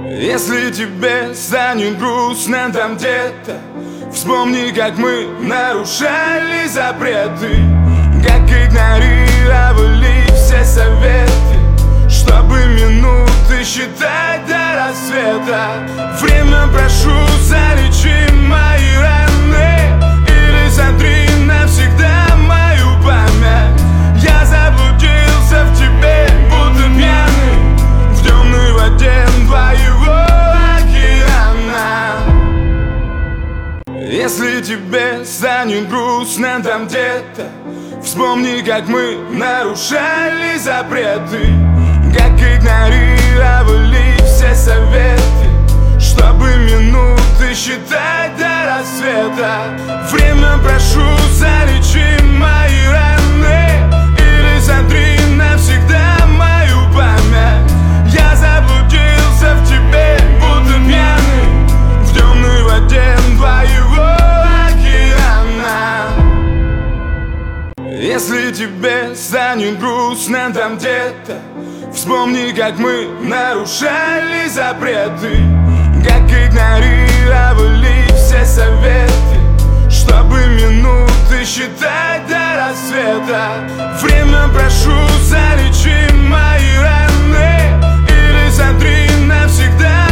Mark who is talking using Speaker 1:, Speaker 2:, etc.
Speaker 1: Если тебе станет грустно там где-то, вспомни, как мы нарушали запреты, как игнорировали все советы, чтобы минуты считать до рассвета. Время, прошу, залечи мои раны, или сотри навсегда мою память. Я заблудился в тебе, будто пьяный в темной воде твоего океана. Если тебе станет грустно там где-то, вспомни, как мы нарушали запреты, как игнорировали все советы, чтобы минуты считать до рассвета. Время, прошу, залечи мои раны, или сотри навсегда мою память. Я заблудился в тебе, будто пьяный в темной воде твоего океана. Если тебе станет грустно там где-то, вспомни, как мы нарушали запреты, как игнорировали все советы, чтобы минуты считать до рассвета. Время, прошу, залечи мои раны, или сотри навсегда